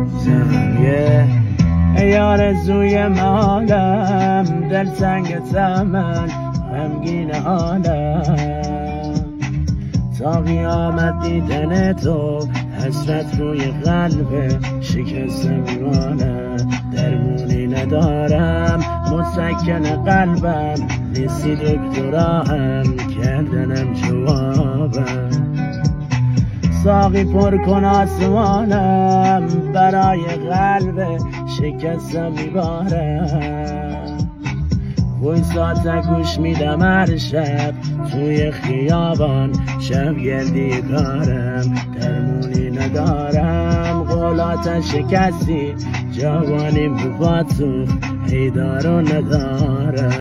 ای آرزوی مالم، دلتنگتم من، غمگین حالم. تا قیامت دیدن تو، حسرت روی قلب شکسته میمانم. درمونی ندارم، مسکن قلبم نیستی، دکتراهم کردنم جوابم. ساقی پر کن آسمانم، برای قلب شکستم میبارم. وایساده گوش میدم هر شب، توی خیابان شب گردی کارم. درمونی ندارم، قولات شکستی، جوانیم تو پات سوخت، ای دارو ندارم.